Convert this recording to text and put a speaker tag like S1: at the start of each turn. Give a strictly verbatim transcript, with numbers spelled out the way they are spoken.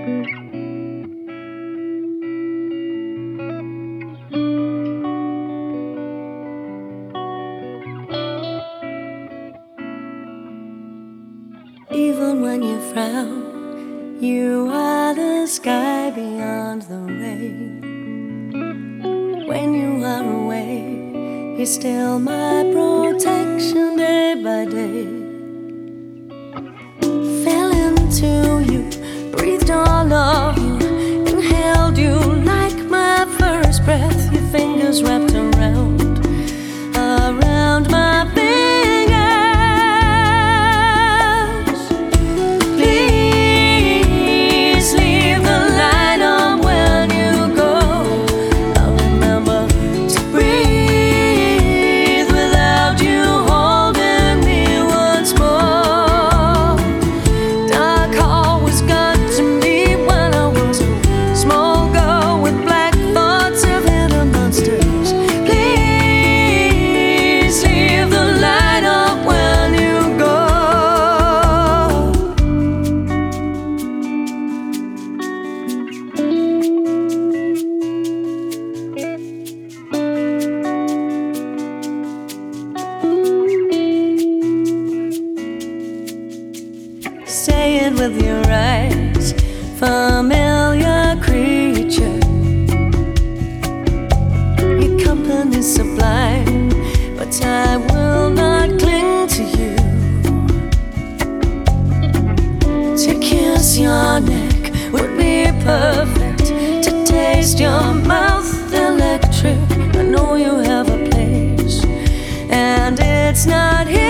S1: Even when you frown, you are the sky beyond the rain. When you are away, you're still my protection day by day. Fell into you, breathed all of you, inhaled you like my first breath. Your fingers wrapped around, around my fingers. Say it with your eyes, familiar creature. Your company's sublime, but I will not cling to you. To kiss your neck would be perfect. To taste your mouth electric. I know you have a place, and it's not here.